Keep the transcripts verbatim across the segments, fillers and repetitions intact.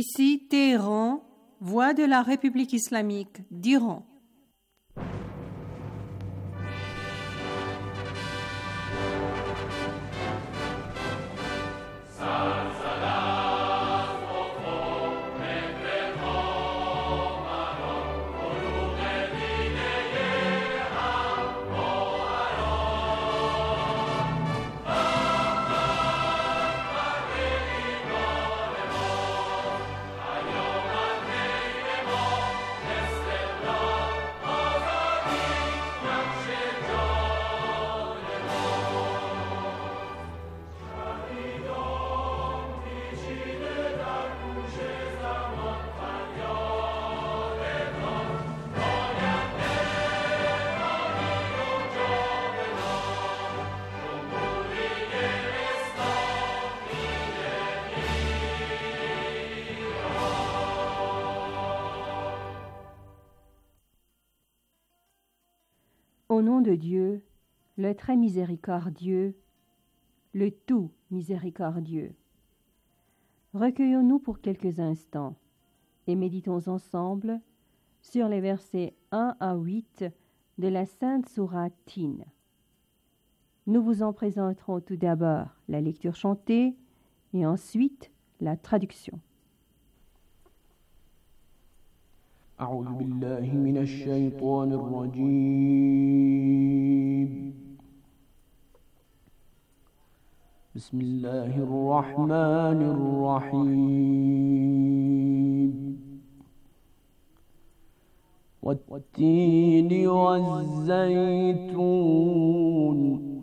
Ici Téhéran, voix de la République islamique d'Iran. Au nom de Dieu, le très miséricordieux, le tout miséricordieux. Recueillons-nous pour quelques instants et méditons ensemble sur les versets un à huit de la Sainte Sourate Tin. Nous vous en présenterons tout d'abord la lecture chantée et ensuite la traduction. أعوذ بالله من الشيطان الرجيم بسم الله الرحمن الرحيم والتين والزيتون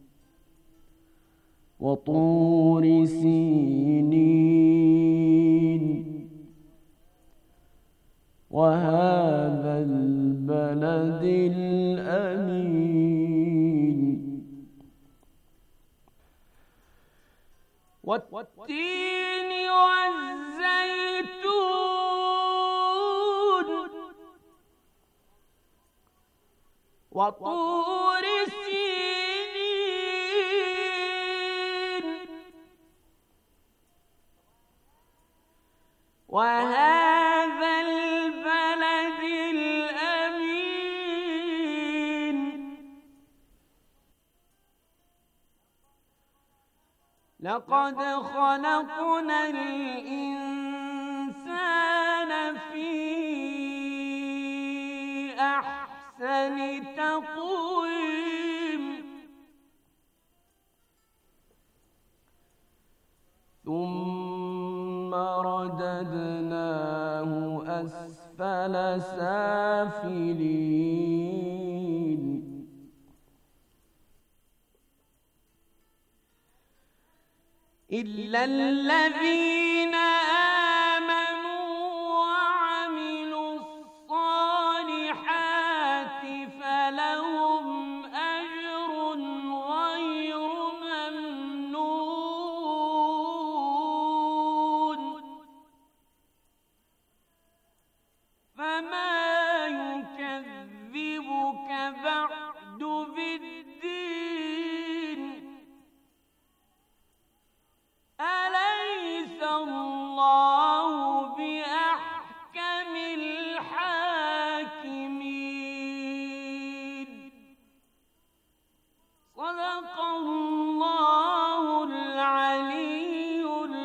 وطور سينين وهذا البلد الأمين والتين والزيتون وطور سينين وهذا البلد الأمين لقد خلقنا الإنسان في أحسن تقويم ثم رددناه أسفل سافلين إلا الذين آمنوا وعملوا الصالحات فلهم أجر غير ممنون فما يكذبك بعد بالدين أليس الله بأحكم الحاكمين صدق الله العلي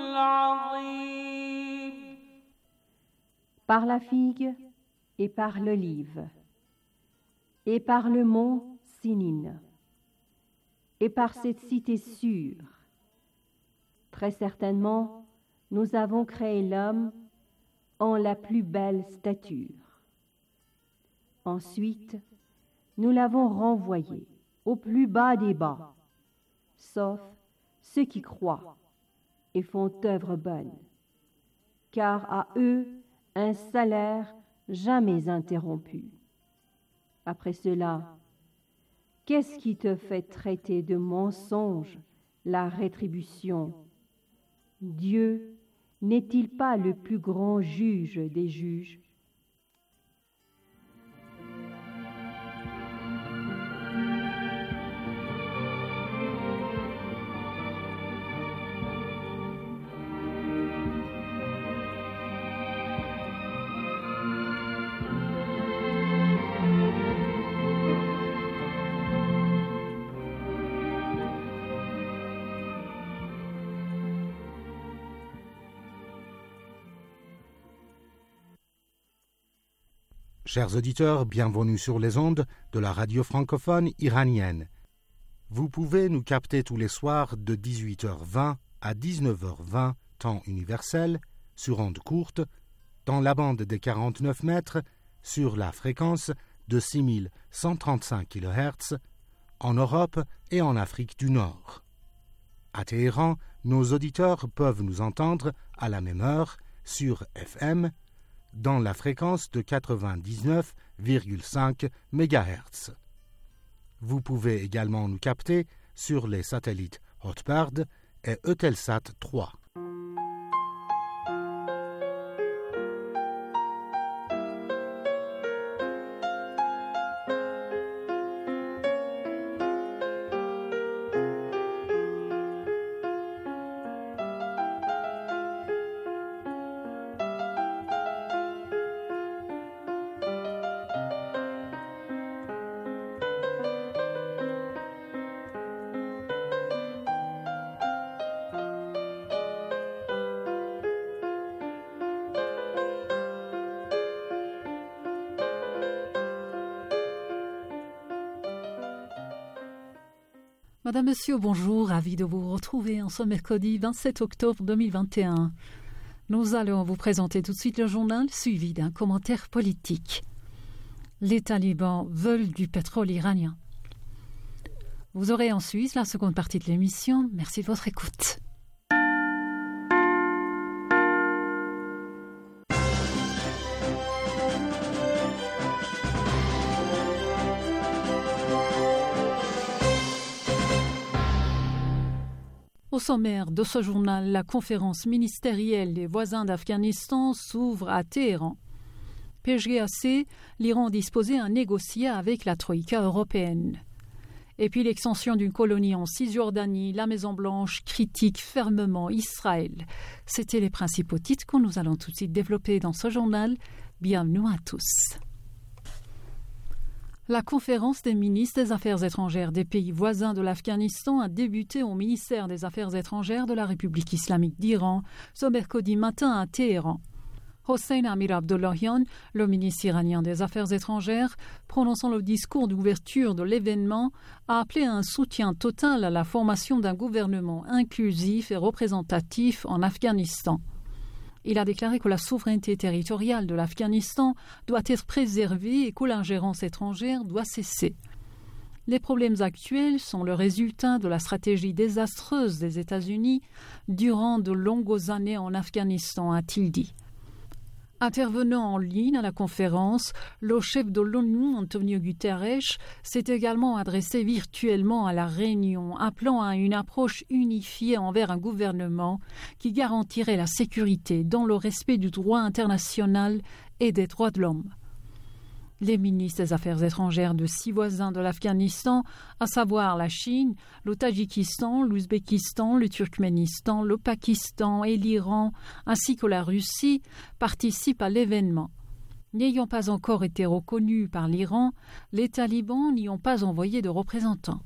العظيم. Par la figue et par l'olive, et par le mont Sinine, et par cette cité sûre, très certainement, nous avons créé l'homme en la plus belle stature. Ensuite, nous l'avons renvoyé au plus bas des bas, sauf ceux qui croient et font œuvre bonne, car à eux un salaire jamais interrompu. Après cela, qu'est-ce qui te fait traiter de mensonge la rétribution? Dieu n'est-il pas le plus grand juge des juges? Chers auditeurs, bienvenue sur les ondes de la radio francophone iranienne. Vous pouvez nous capter tous les soirs de dix-huit heures vingt à dix-neuf heures vingt, temps universel, sur ondes courtes, dans la bande des quarante-neuf mètres, sur la fréquence de six mille cent trente-cinq kilohertz, en Europe et en Afrique du Nord. À Téhéran, nos auditeurs peuvent nous entendre à la même heure sur F M, dans la fréquence de quatre-vingt-dix-neuf virgule cinq mégahertz. Vous pouvez également nous capter sur les satellites Hotbird et Eutelsat trois. Madame, Monsieur, bonjour, ravi de vous retrouver en ce mercredi vingt-sept octobre deux mille vingt et un. Nous allons vous présenter tout de suite le journal suivi d'un commentaire politique. Les talibans veulent du pétrole iranien. Vous aurez ensuite la seconde partie de l'émission. Merci de votre écoute. Au sommaire de ce journal, la conférence ministérielle des voisins d'Afghanistan s'ouvre à Téhéran. P G A C, l'Iran disposé à négocier avec la Troïka européenne. Et puis l'extension d'une colonie en Cisjordanie, la Maison-Blanche critique fermement Israël. C'étaient les principaux titres que nous allons tout de suite développer dans ce journal. Bienvenue à tous. La conférence des ministres des Affaires étrangères des pays voisins de l'Afghanistan a débuté au ministère des Affaires étrangères de la République islamique d'Iran ce mercredi matin à Téhéran. Hossein Amir Abdollahian, le ministre iranien des Affaires étrangères, prononçant le discours d'ouverture de l'événement, a appelé à un soutien total à la formation d'un gouvernement inclusif et représentatif en Afghanistan. Il a déclaré que la souveraineté territoriale de l'Afghanistan doit être préservée et que l'ingérence étrangère doit cesser. Les problèmes actuels sont le résultat de la stratégie désastreuse des États-Unis durant de longues années en Afghanistan, a-t-il dit. Intervenant en ligne à la conférence, le chef de l'ONU, Antonio Guterres, s'est également adressé virtuellement à la réunion, appelant à une approche unifiée envers un gouvernement qui garantirait la sécurité dans le respect du droit international et des droits de l'homme. Les ministres des Affaires étrangères de six voisins de l'Afghanistan, à savoir la Chine, le Tadjikistan, l'Ouzbékistan, le Turkménistan, le Pakistan et l'Iran, ainsi que la Russie, participent à l'événement. N'ayant pas encore été reconnus par l'Iran, les talibans n'y ont pas envoyé de représentants.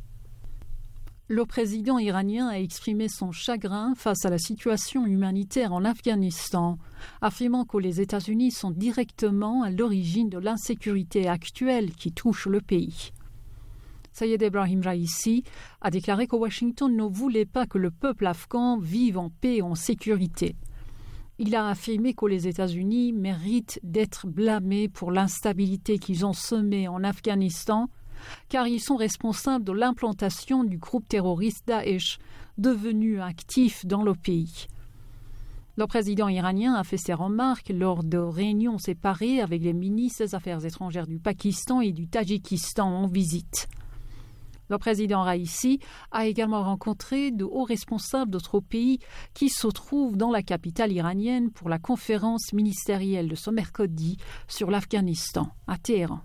Le président iranien a exprimé son chagrin face à la situation humanitaire en Afghanistan, affirmant que les États-Unis sont directement à l'origine de l'insécurité actuelle qui touche le pays. Sayed Ebrahim Raisi a déclaré que Washington ne voulait pas que le peuple afghan vive en paix et en sécurité. Il a affirmé que les États-Unis méritent d'être blâmés pour l'instabilité qu'ils ont semée en Afghanistan, car ils sont responsables de l'implantation du groupe terroriste Daesh, devenu actif dans le pays. Le président iranien a fait ses remarques lors de réunions séparées avec les ministres des Affaires étrangères du Pakistan et du Tadjikistan en visite. Le président Raisi a également rencontré de hauts responsables d'autres pays qui se trouvent dans la capitale iranienne pour la conférence ministérielle de ce mercredi sur l'Afghanistan, à Téhéran.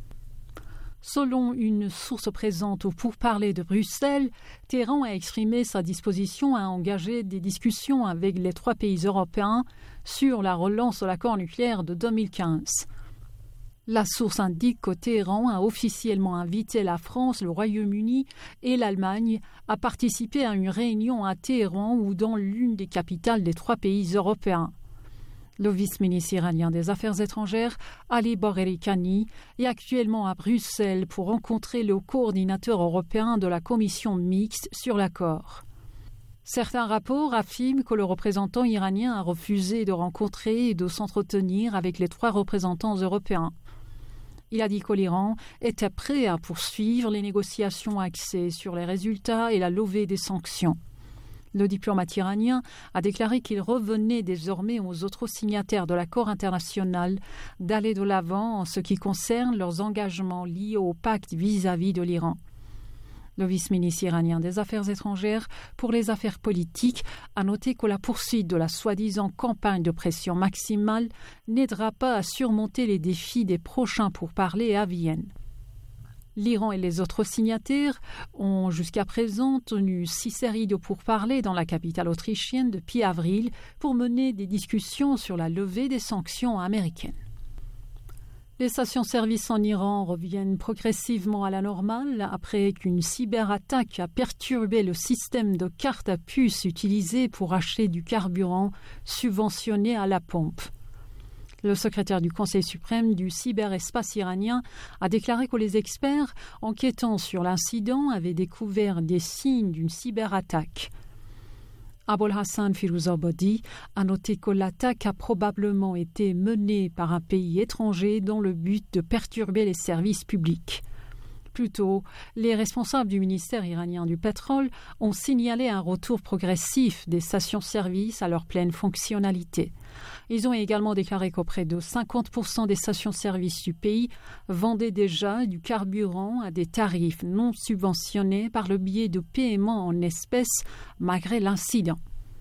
Selon une source présente au pourparlers de Bruxelles, Téhéran a exprimé sa disposition à engager des discussions avec les trois pays européens sur la relance de l'accord nucléaire de deux mille quinze. La source indique que Téhéran a officiellement invité la France, le Royaume-Uni et l'Allemagne à participer à une réunion à Téhéran ou dans l'une des capitales des trois pays européens. Le vice-ministre iranien des Affaires étrangères, Ali Bagheri Kani, est actuellement à Bruxelles pour rencontrer le coordinateur européen de la commission mixte sur l'accord. Certains rapports affirment que le représentant iranien a refusé de rencontrer et de s'entretenir avec les trois représentants européens. Il a dit que l'Iran était prêt à poursuivre les négociations axées sur les résultats et la levée des sanctions. Le diplomate iranien a déclaré qu'il revenait désormais aux autres signataires de l'accord international d'aller de l'avant en ce qui concerne leurs engagements liés au pacte vis-à-vis de l'Iran. Le vice-ministre iranien des Affaires étrangères pour les affaires politiques a noté que la poursuite de la soi-disant campagne de pression maximale n'aidera pas à surmonter les défis des prochains pourparlers à Vienne. L'Iran et les autres signataires ont jusqu'à présent tenu six séries de pourparlers dans la capitale autrichienne depuis avril pour mener des discussions sur la levée des sanctions américaines. Les stations-service en Iran reviennent progressivement à la normale après qu'une cyberattaque a perturbé le système de cartes à puce utilisé pour acheter du carburant subventionné à la pompe. Le secrétaire du Conseil suprême du cyberespace iranien a déclaré que les experts enquêtant sur l'incident avaient découvert des signes d'une cyberattaque. Abol Hassan Firuzabadi a noté que l'attaque a probablement été menée par un pays étranger dans le but de perturber les services publics. Plus tôt, les responsables du ministère iranien du pétrole ont signalé un retour progressif des stations-service à leur pleine fonctionnalité. Ils ont également déclaré qu'auprès de cinquante pour cent des stations-service du pays vendaient déjà du carburant à des tarifs non subventionnés par le biais de paiements en espèces malgré l'incident.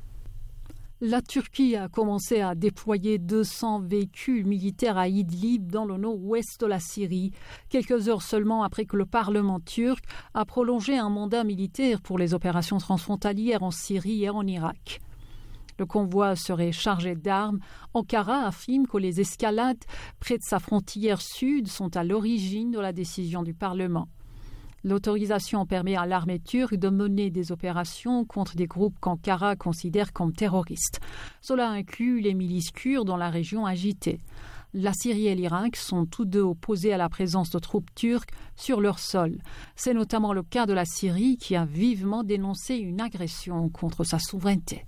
La Turquie a commencé à déployer deux cents véhicules militaires à Idlib dans le nord-ouest de la Syrie, quelques heures seulement après que le Parlement turc a prolongé un mandat militaire pour les opérations transfrontalières en Syrie et en Irak. Le convoi serait chargé d'armes. Ankara affirme que les escalades près de sa frontière sud sont à l'origine de la décision du Parlement. L'autorisation permet à l'armée turque de mener des opérations contre des groupes qu'Ankara considère comme terroristes. Cela inclut les milices kurdes dans la région agitée. La Syrie et l'Irak sont tous deux opposés à la présence de troupes turques sur leur sol. C'est notamment le cas de la Syrie qui a vivement dénoncé une agression contre sa souveraineté.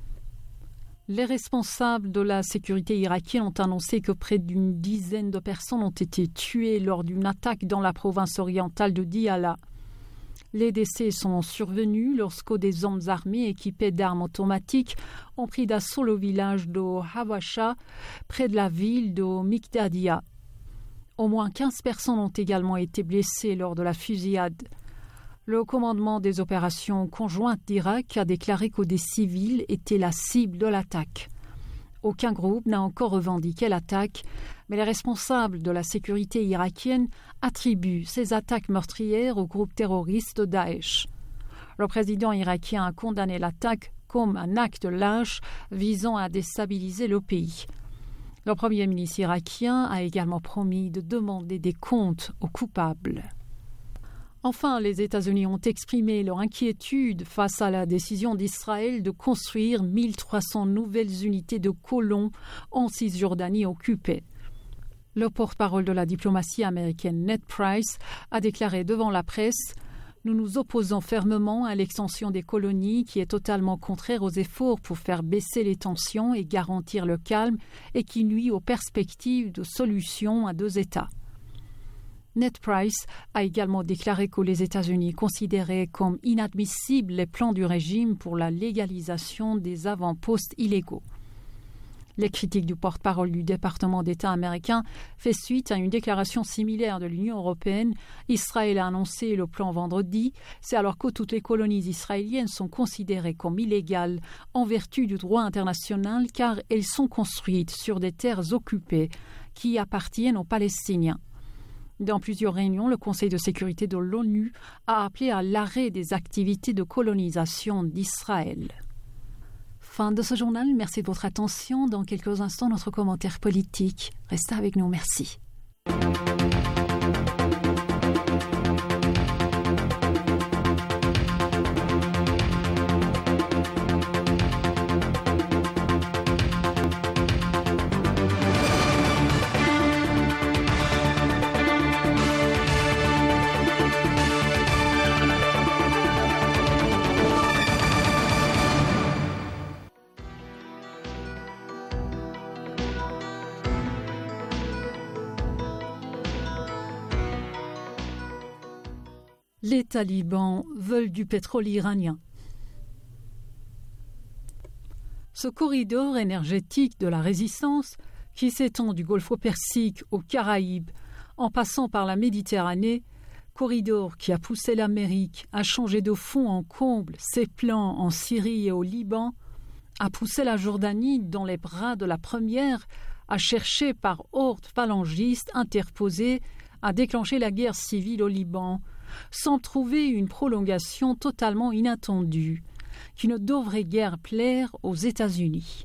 Les responsables de la sécurité irakienne ont annoncé que près d'une dizaine de personnes ont été tuées lors d'une attaque dans la province orientale de Diyala. Les décès sont survenus lorsque des hommes armés équipés d'armes automatiques ont pris d'assaut le village de Hawasha, près de la ville de Mikdadia. Au moins quinze personnes ont également été blessées lors de la fusillade. Le commandement des opérations conjointes d'Irak a déclaré que des civils étaient la cible de l'attaque. Aucun groupe n'a encore revendiqué l'attaque, mais les responsables de la sécurité irakienne attribuent ces attaques meurtrières au groupe terroriste Daesh. Le président irakien a condamné l'attaque comme un acte lâche visant à déstabiliser le pays. Le premier ministre irakien a également promis de demander des comptes aux coupables. Enfin, les États-Unis ont exprimé leur inquiétude face à la décision d'Israël de construire mille trois cents nouvelles unités de colons en Cisjordanie occupée. Le porte-parole de la diplomatie américaine Ned Price a déclaré devant la presse « Nous nous opposons fermement à l'extension des colonies qui est totalement contraire aux efforts pour faire baisser les tensions et garantir le calme et qui nuit aux perspectives de solution à deux États. » Ned Price a également déclaré que les États-Unis considéraient comme inadmissibles les plans du régime pour la légalisation des avant-postes illégaux. Les critiques du porte-parole du département d'État américain fait suite à une déclaration similaire de l'Union européenne. Israël a annoncé le plan vendredi. C'est alors que toutes les colonies israéliennes sont considérées comme illégales en vertu du droit international car elles sont construites sur des terres occupées qui appartiennent aux Palestiniens. Dans plusieurs réunions, le Conseil de sécurité de l'ONU a appelé à l'arrêt des activités de colonisation d'Israël. Fin de ce journal, merci de votre attention. Dans quelques instants, notre commentaire politique. Restez avec nous, merci. Les talibans veulent du pétrole iranien. Ce corridor énergétique de la résistance, qui s'étend du Golfe Persique aux Caraïbes, en passant par la Méditerranée, corridor qui a poussé l'Amérique à changer de fond en comble ses plans en Syrie et au Liban, a poussé la Jordanie dans les bras de la première à chercher par ordre phalangiste interposé à déclencher la guerre civile au Liban, sans trouver une prolongation totalement inattendue, qui ne devrait guère plaire aux États-Unis.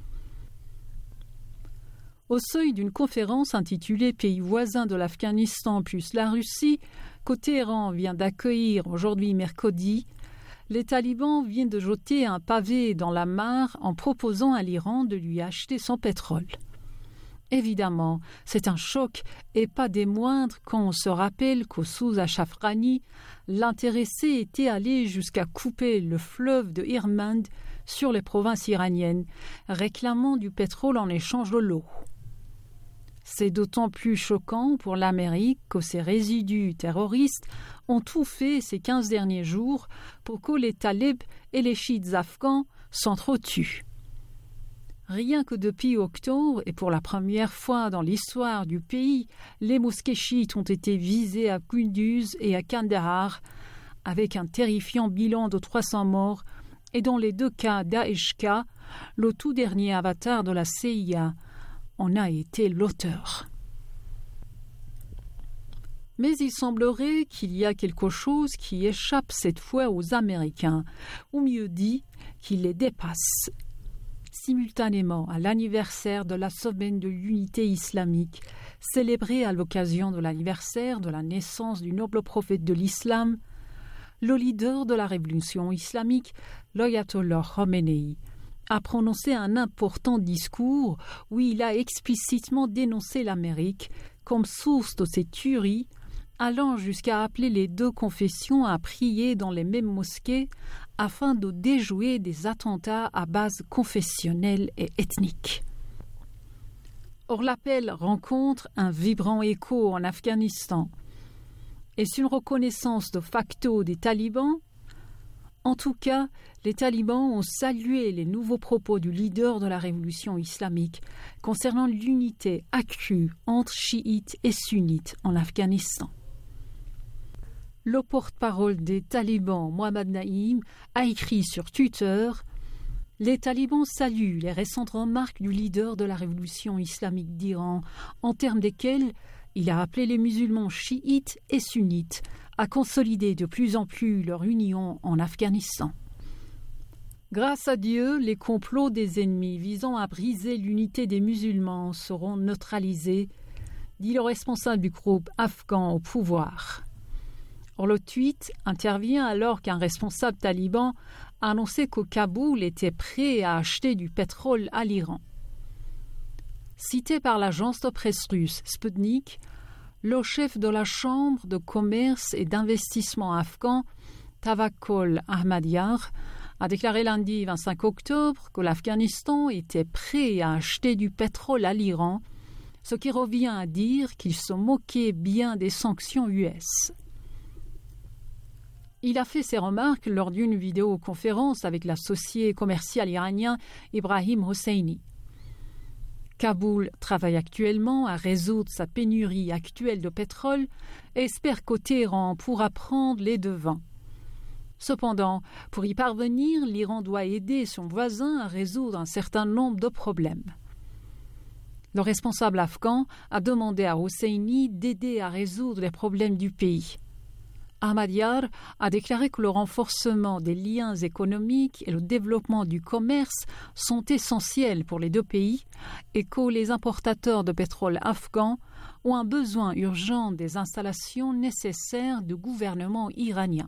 Au seuil d'une conférence intitulée « Pays voisins de l'Afghanistan plus la Russie », que Téhéran vient d'accueillir aujourd'hui mercredi, les talibans viennent de jeter un pavé dans la mare en proposant à l'Iran de lui acheter son pétrole. Évidemment, c'est un choc et pas des moindres quand on se rappelle qu'au sous Ashraf-Ghani, l'intéressé était allé jusqu'à couper le fleuve de Irmand sur les provinces iraniennes, réclamant du pétrole en échange de l'eau. C'est d'autant plus choquant pour l'Amérique que ces résidus terroristes ont tout fait ces quinze derniers jours pour que les talibs et les chiites afghans s'entretuent. Rien que depuis octobre, et pour la première fois dans l'histoire du pays, les mosquées chiites ont été visées à Kunduz et à Kandahar, avec un terrifiant bilan de trois cents morts, et dans les deux cas Daesh-K, le tout dernier avatar de la C I A, en a été l'auteur. Mais il semblerait qu'il y a quelque chose qui échappe cette fois aux Américains, ou mieux dit, qui les dépasse. Simultanément à l'anniversaire de la semaine de l'unité islamique, célébrée à l'occasion de l'anniversaire de la naissance du noble prophète de l'islam, le leader de la révolution islamique, l'ayatollah Khomeini, a prononcé un important discours où il a explicitement dénoncé l'Amérique comme source de ces tueries, allant jusqu'à appeler les deux confessions à prier dans les mêmes mosquées afin de déjouer des attentats à base confessionnelle et ethnique. Or, l'appel rencontre un vibrant écho en Afghanistan. Est-ce une reconnaissance de facto des talibans? En tout cas, les talibans ont salué les nouveaux propos du leader de la révolution islamique concernant l'unité accrue entre chiites et sunnites en Afghanistan. Le porte-parole des talibans, Mohammad Naïm, a écrit sur Twitter « Les talibans saluent les récentes remarques du leader de la révolution islamique d'Iran, en termes desquelles il a appelé les musulmans chiites et sunnites à consolider de plus en plus leur union en Afghanistan. Grâce à Dieu, les complots des ennemis visant à briser l'unité des musulmans seront neutralisés, dit le responsable du groupe afghan au pouvoir. » Or, le tweet intervient alors qu'un responsable taliban a annoncé que Kaboul était prêt à acheter du pétrole à l'Iran. Cité par l'agence de presse russe Sputnik, le chef de la Chambre de commerce et d'investissement afghan, Tawakkol Ahmadiyar, a déclaré lundi vingt-cinq octobre que l'Afghanistan était prêt à acheter du pétrole à l'Iran, ce qui revient à dire qu'il se moquait bien des sanctions U S. Il a fait ces remarques lors d'une vidéoconférence avec l'associé commercial iranien Ibrahim Hosseini. Kaboul travaille actuellement à résoudre sa pénurie actuelle de pétrole et espère qu'au Téhéran pourra prendre les devants. Cependant, pour y parvenir, l'Iran doit aider son voisin à résoudre un certain nombre de problèmes. Le responsable afghan a demandé à Hosseini d'aider à résoudre les problèmes du pays. Ahmadiyar a déclaré que le renforcement des liens économiques et le développement du commerce sont essentiels pour les deux pays et que les importateurs de pétrole afghans ont un besoin urgent des installations nécessaires du gouvernement iranien.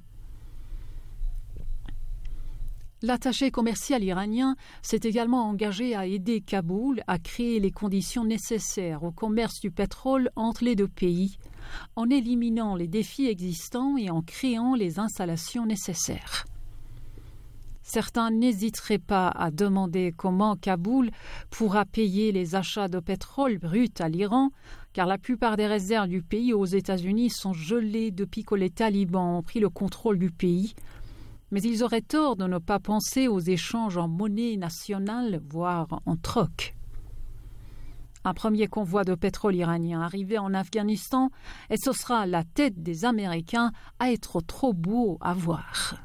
L'attaché commercial iranien s'est également engagé à aider Kaboul à créer les conditions nécessaires au commerce du pétrole entre les deux pays, en éliminant les défis existants et en créant les installations nécessaires. certains n'hésiteraient pas à demander comment Kaboul pourra payer les achats de pétrole brut à l'Iran, car la plupart des réserves du pays aux États-Unis sont gelées depuis que les talibans ont pris le contrôle du pays. Mais ils auraient tort de ne pas penser aux échanges en monnaie nationale, voire en troc. Un premier convoi de pétrole iranien arrivé en Afghanistan et ce sera la tête des Américains à être trop beau à voir.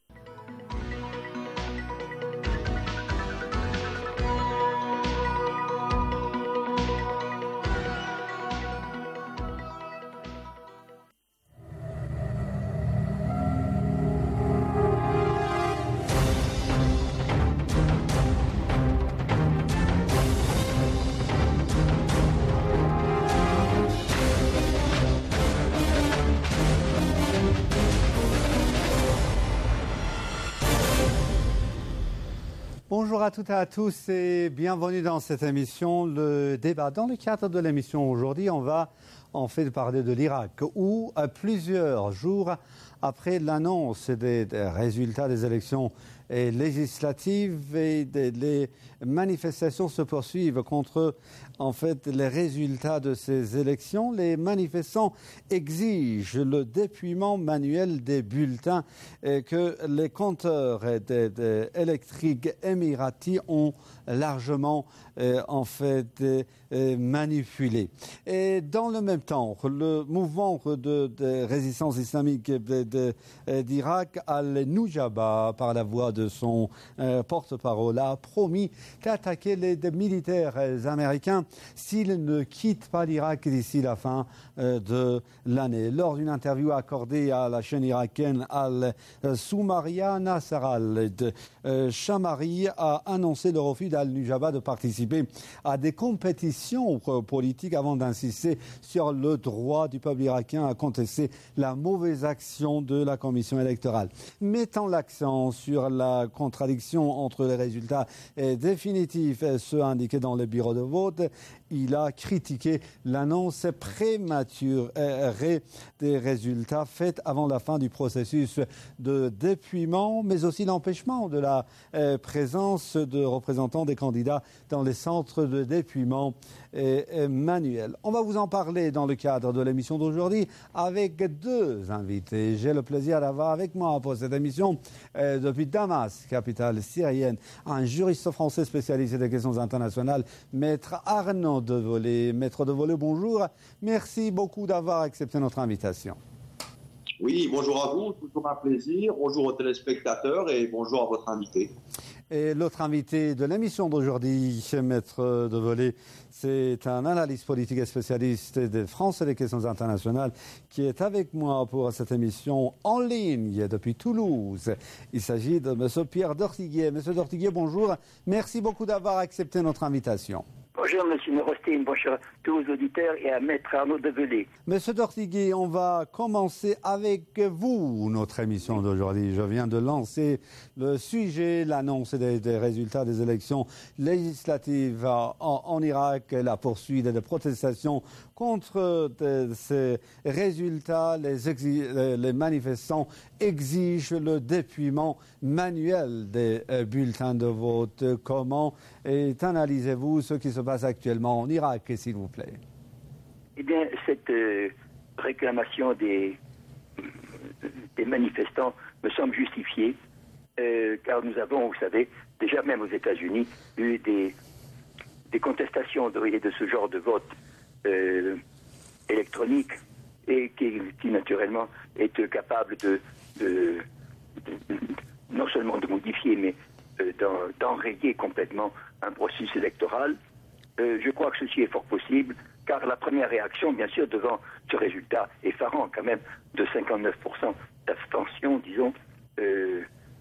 Bonjour à toutes et à tous et bienvenue dans cette émission, le débat. Dans le cadre de l'émission aujourd'hui, on va en fait parler de l'Irak, où à plusieurs jours après l'annonce des, des résultats des élections législatives, et des, les manifestations se poursuivent contre en fait les résultats de ces élections. Les manifestants exigent le dépouillement manuel des bulletins et que les compteurs des, des électriques émiratis ont largement euh, en fait euh, manipulé. Et dans le même temps, le mouvement de, de résistance islamique de, de, d'Irak, Al-Nujaba, par la voix de son euh, porte-parole, a promis d'attaquer les, les militaires américains s'ils ne quittent pas l'Irak d'ici la fin euh, de l'année. Lors d'une interview accordée à la chaîne irakienne Al-Soumaria, Nasser al-Shamari a annoncé le refus d'Al-Nujaba de participer à des compétitions politiques avant d'insister sur le droit du peuple irakien à contester la mauvaise action de la commission électorale. Mettant l'accent sur la contradiction entre les résultats définitifs et ceux indiqués dans les bureaux de vote, il a critiqué l'annonce prématurée des résultats faits avant la fin du processus de dépouillement, mais aussi l'empêchement de la euh, présence de représentants des candidats dans les centres de dépouillement et, et manuels. On va vous en parler dans le cadre de l'émission d'aujourd'hui avec deux invités. J'ai le plaisir d'avoir avec moi pour cette émission euh, depuis Damas, capitale syrienne, un juriste français spécialisé des questions internationales, maître Arnaud Devolé. Maître Devolé, bonjour. Merci beaucoup d'avoir accepté notre invitation. Oui, bonjour à vous, toujours un plaisir. Bonjour aux téléspectateurs et bonjour à votre invité. Et l'autre invité de l'émission d'aujourd'hui, Maître Devolé, c'est un analyste politique et spécialiste de France et des questions internationales qui est avec moi pour cette émission en ligne depuis Toulouse. Il s'agit de M. Pierre Dortiguier. M. Dortiguier, bonjour. Merci beaucoup d'avoir accepté notre invitation. Bonjour M. Merostin, bonjour à tous les auditeurs et à Maître Arnaud Devolé. Monsieur Dortiguier, on va commencer avec vous notre émission d'aujourd'hui. Je viens de lancer le sujet, l'annonce des, des résultats des élections législatives en, en Irak, la poursuite des protestations contre de, ces résultats. Les, exi- les manifestants exigent le dépouillement manuel des euh, bulletins de vote. Comment et analysez-vous ce qui se passe actuellement en Irak, s'il vous plaît? Eh bien, cette euh, réclamation des, des manifestants me semble justifiée, euh, car nous avons, vous savez, déjà même aux États-Unis, eu des, des contestations de, de ce genre de vote euh, électronique et qui, qui, naturellement, est capable de, de, de, de non seulement de modifier, mais euh, d'enrayer complètement un processus électoral. Euh, je crois que ceci est fort possible, car la première réaction, bien sûr, devant ce résultat effarant, quand même, de cinquante-neuf pour cent d'abstention, disons, euh,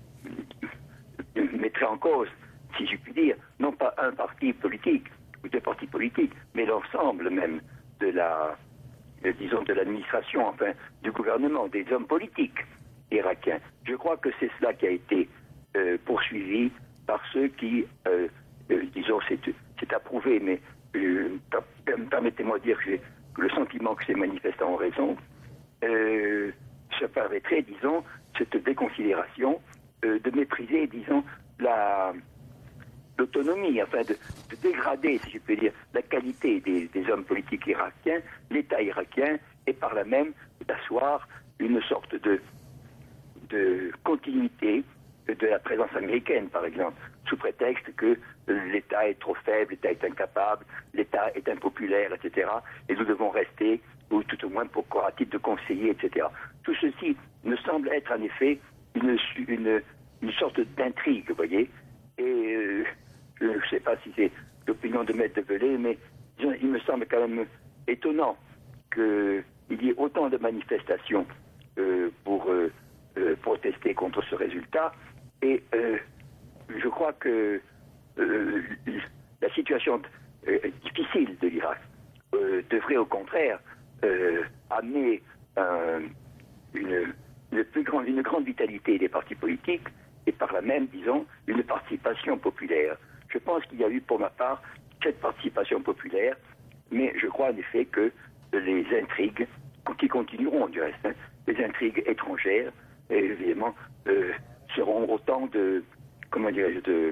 mettrait en cause, si je puis dire, non pas un parti politique ou deux partis politiques, mais l'ensemble même de la, euh, disons, de l'administration, enfin, du gouvernement, des hommes politiques irakiens. Je crois que c'est cela qui a été euh, poursuivi par ceux qui, euh, euh, disons, c'est, c'est approuvé, mais euh, permettez-moi de dire que j'ai le sentiment que ces manifestants ont raison, euh, se permettrait, disons, cette déconsidération euh, de mépriser, disons, la, l'autonomie, enfin de, de dégrader, si je peux dire, la qualité des, des hommes politiques irakiens, l'État irakien, et par là même d'asseoir une sorte de, de continuité de la présence américaine, par exemple, sous prétexte que l'État est trop faible, l'État est incapable, l'État est impopulaire, et cetera. Et nous devons rester, ou tout au moins pour à titre de conseiller, et cetera. Tout ceci me semble être en effet une, une, une sorte d'intrigue, vous voyez. Et euh, je ne sais pas si c'est l'opinion de Maître Develay, mais disons, il me semble quand même étonnant qu'il y ait autant de manifestations euh, pour euh, euh, protester contre ce résultat. Et euh, je crois que euh, la situation euh, difficile de l'Irak euh, devrait au contraire euh, amener euh, une, une, plus grande, une grande vitalité des partis politiques et par là même, disons, une participation populaire. Je pense qu'il y a eu pour ma part cette participation populaire, mais je crois en effet que les intrigues, qui continueront du reste, hein, les intrigues étrangères, évidemment, euh, seront autant de, comment dirais-je, de,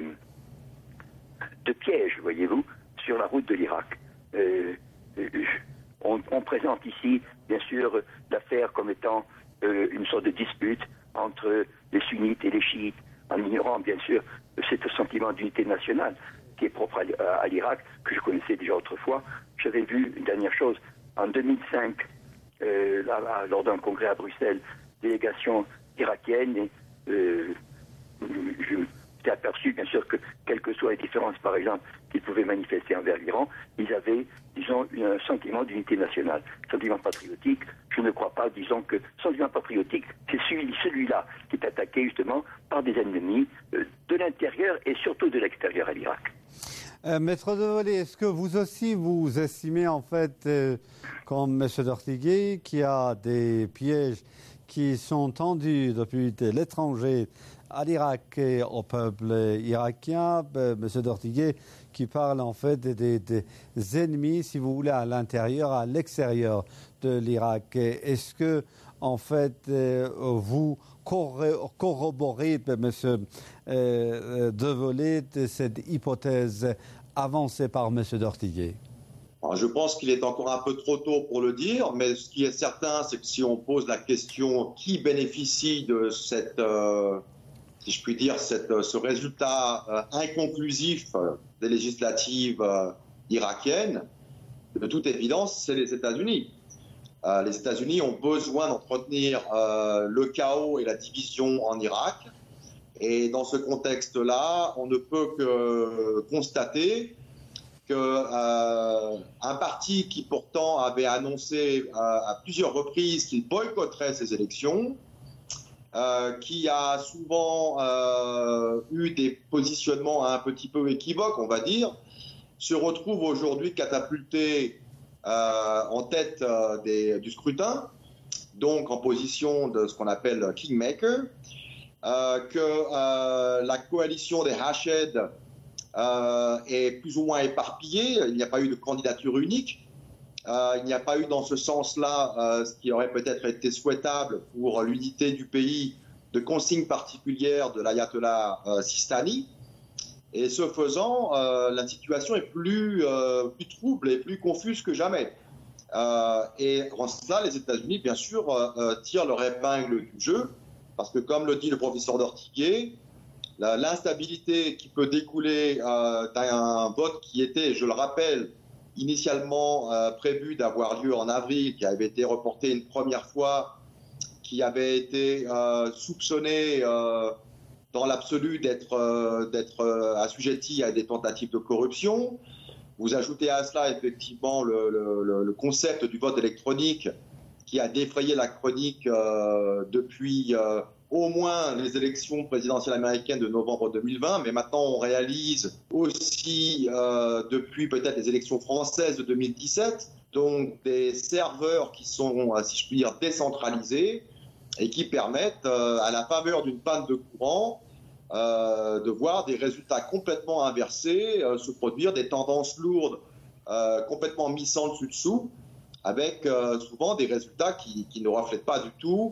de pièges, voyez-vous, sur la route de l'Irak. Euh, on, on présente ici, bien sûr, l'affaire comme étant euh, une sorte de dispute entre les sunnites et les chiites, en ignorant, bien sûr, ce sentiment d'unité nationale qui est propre à, à, à l'Irak, que je connaissais déjà autrefois. J'avais vu une dernière chose, en deux mille cinq, euh, là, là, lors d'un congrès à Bruxelles, délégation irakienne, et Euh, je m'étais aperçu, bien sûr, que quelles que soient les différences, par exemple, qu'ils pouvaient manifester envers l'Iran, ils avaient, disons, un sentiment d'unité nationale, sentiment patriotique. Je ne crois pas, disons, que sentiment patriotique, c'est celui, celui-là qui est attaqué, justement, par des ennemis euh, de l'intérieur et surtout de l'extérieur à l'Irak. Euh, Maître Develay, est-ce que vous aussi, vous estimez, en fait, euh, comme M. d'Ortiguet, qu'il y a des pièges qui sont tendus depuis l'étranger à l'Irak et au peuple irakien, M. d'Ortiguet qui parle en fait des, des ennemis, si vous voulez, à l'intérieur, à l'extérieur de l'Irak. Est-ce que, en fait, vous corroborez, M. Develay, cette hypothèse avancée par M. d'Ortiguet? Alors, je pense qu'il est encore un peu trop tôt pour le dire, mais ce qui est certain, c'est que si on pose la question qui bénéficie de cette, euh, si je puis dire, cette, ce résultat euh, inconclusif des législatives euh, irakiennes, de toute évidence, c'est les États-Unis. Euh, les États-Unis ont besoin d'entretenir euh, le chaos et la division en Irak. Et dans ce contexte-là, on ne peut que constater qu'un euh, parti qui pourtant avait annoncé euh, à plusieurs reprises qu'il boycotterait ces élections, euh, qui a souvent euh, eu des positionnements un petit peu équivoques, on va dire, se retrouve aujourd'hui catapulté euh, en tête euh, des, du scrutin, donc en position de ce qu'on appelle kingmaker, euh, que euh, la coalition des Hashed Euh, est plus ou moins éparpillé. Il n'y a pas eu de candidature unique. Euh, il n'y a pas eu dans ce sens-là, euh, ce qui aurait peut-être été souhaitable pour l'unité du pays, de consignes particulières de l'ayatollah euh, Sistani. Et ce faisant, euh, la situation est plus, euh, plus trouble et plus confuse que jamais. Euh, et en cela, les États-Unis, bien sûr, euh, tirent leur épingle du jeu, parce que comme le dit le professeur d'Ortiguet, l'instabilité qui peut découler euh, d'un vote qui était, je le rappelle, initialement euh, prévu d'avoir lieu en avril, qui avait été reporté une première fois, qui avait été euh, soupçonné euh, dans l'absolu d'être euh, d'être euh, assujetti à des tentatives de corruption. Vous ajoutez à cela effectivement le, le, le concept du vote électronique qui a défrayé la chronique euh, depuis euh, au moins les élections présidentielles américaines de novembre deux mille vingt, mais maintenant on réalise aussi euh, depuis peut-être les élections françaises de deux mille dix-sept, donc des serveurs qui sont, si je puis dire, décentralisés et qui permettent, euh, à la faveur d'une panne de courant, euh, de voir des résultats complètement inversés, euh, se produire des tendances lourdes euh, complètement mises en dessus-dessous, avec euh, souvent des résultats qui, qui ne reflètent pas du tout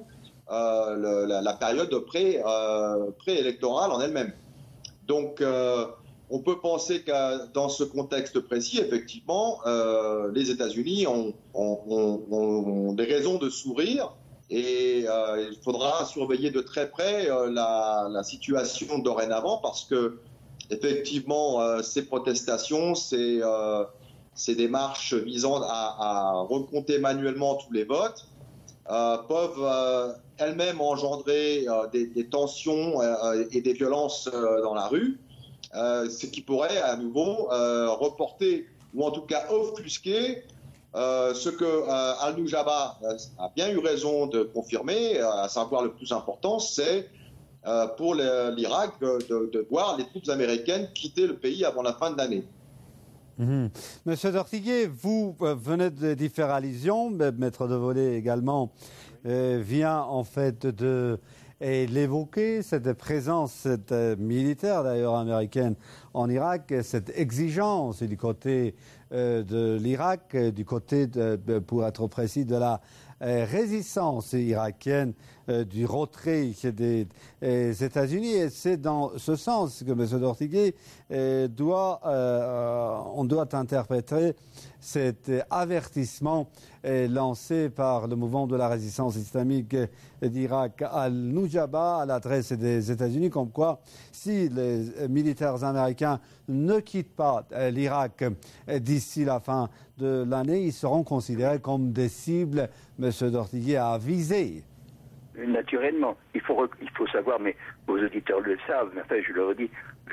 euh, le, la, la période pré, euh, préélectorale en elle-même. Donc, euh, on peut penser que dans ce contexte précis, effectivement, euh, les États-Unis ont, ont, ont, ont des raisons de sourire et euh, il faudra surveiller de très près euh, la, la situation dorénavant parce que, effectivement, euh, ces protestations, ces, euh, ces démarches visant à, à recompter manuellement tous les votes euh, peuvent euh, elles-mêmes engendrer euh, des, des tensions euh, et des violences euh, dans la rue. Euh, ce qui pourrait à nouveau euh, reporter ou en tout cas offusquer euh, ce que euh, Al-Nujaba a bien eu raison de confirmer, à savoir le plus important, c'est euh, pour l'Irak de, de, de voir les troupes américaines quitter le pays avant la fin de l'année. Mmh. Monsieur Dortiguet, vous euh, venez d'y faire allusion, Maître Devolé également euh, vient en fait de et l'évoquer, cette présence cette, euh, militaire d'ailleurs américaine en Irak, cette exigence du côté euh, de l'Irak, du côté, de, pour être précis, de la euh, résistance irakienne, euh, du retrait des, des États-Unis. Et c'est dans ce sens que M. Dortiguet euh, doit, euh, on doit interpréter cet avertissement euh, lancé par le mouvement de la résistance islamique d'Irak Al-Nujaba à l'adresse des États-Unis, comme quoi si les militaires américains ne quittent pas euh, l'Irak euh, d'ici la fin de l'année, ils seront considérés comme des cibles, M. Dortiguet a visé. Naturellement, il faut, il faut savoir, mais vos auditeurs le savent, mais enfin je le redis,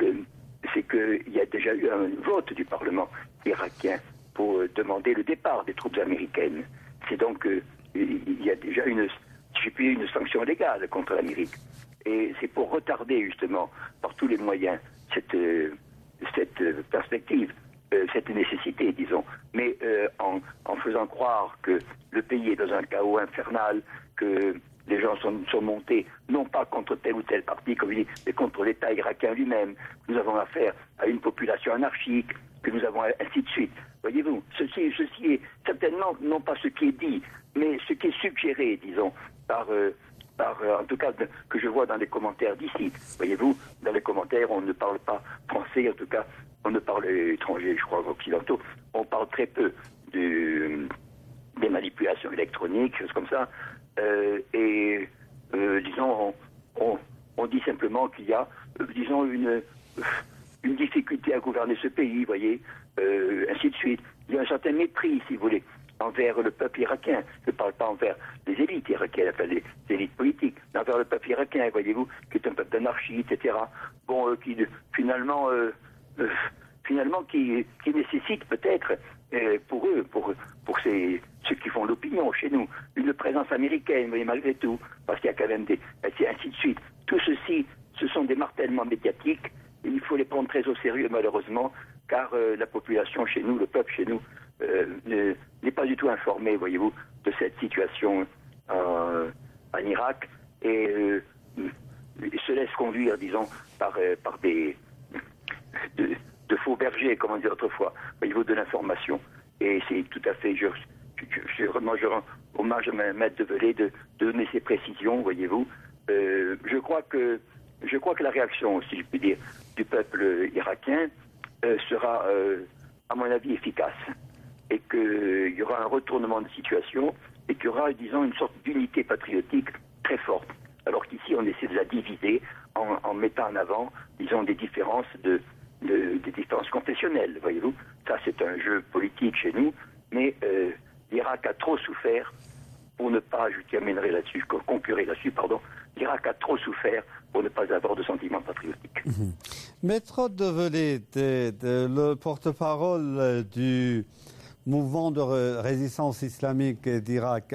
c'est qu'il y a déjà eu un vote du Parlement irakien pour demander le départ des troupes américaines. C'est donc euh, il y a déjà une, si je puis dire, une sanction légale contre l'Amérique. Et c'est pour retarder justement par tous les moyens cette, euh, cette euh, perspective, euh, cette nécessité, disons. Mais euh, en, en faisant croire que le pays est dans un chaos infernal, que les gens sont, sont montés, non pas contre tel ou tel parti, comme il dit, mais contre l'État irakien lui-même. Nous avons affaire à une population anarchique, que nous avons ainsi de suite. Voyez-vous, ceci, ceci est certainement non pas ce qui est dit, mais ce qui est suggéré, disons, par, euh, par euh, en tout cas, de, que je vois dans les commentaires d'ici. Voyez-vous, dans les commentaires, on ne parle pas français, en tout cas, on ne parle étranger, je crois, occidentaux. On parle très peu de, des manipulations électroniques, choses comme ça. Euh, et, euh, disons, on, on, on dit simplement qu'il y a, euh, disons, une, une difficulté à gouverner ce pays, voyez, euh, ainsi de suite. Il y a un certain mépris, si vous voulez, envers le peuple irakien. Je ne parle pas envers les élites irakiennes, enfin les, les élites politiques, mais envers le peuple irakien, voyez-vous, qui est un peuple d'anarchie, et cetera. Bon, euh, qui finalement, euh, euh, finalement, qui, qui nécessite peut-être euh, pour eux, pour, pour ces, ceux qui font l'opinion chez nous, une présence américaine, vous voyez, malgré tout, parce qu'il y a quand même des, ainsi de suite. Tout ceci, ce sont des martèlements médiatiques, et il faut les prendre très au sérieux, malheureusement, car euh, la population chez nous, le peuple chez nous, euh, ne, n'est pas du tout informé, voyez-vous, de cette situation euh, en Irak, et euh, se laisse conduire, disons, par, euh, par des... De, de faux bergers, comme on dit autrefois, au niveau de l'information. Et c'est tout à fait, je, je, je, vraiment, je rends hommage à ma maître Devolé de, de donner ces précisions, voyez-vous. Euh, je crois que, je crois que la réaction, si je puis dire, du peuple irakien euh, sera, euh, à mon avis, efficace. Et qu'il y aura un retournement de situation et qu'il y aura, disons, une sorte d'unité patriotique très forte. Alors qu'ici, on essaie de la diviser en, en mettant en avant, disons, des différences de De, des différences confessionnelles, voyez-vous. Ça, c'est un jeu politique chez nous, mais euh, l'Irak a trop souffert pour ne pas, je terminerai là-dessus, conclurai là-dessus, pardon, l'Irak a trop souffert pour ne pas avoir de sentiments patriotiques. Mmh. Maître Devolé, de, de, le porte-parole du mouvement de résistance islamique d'Irak,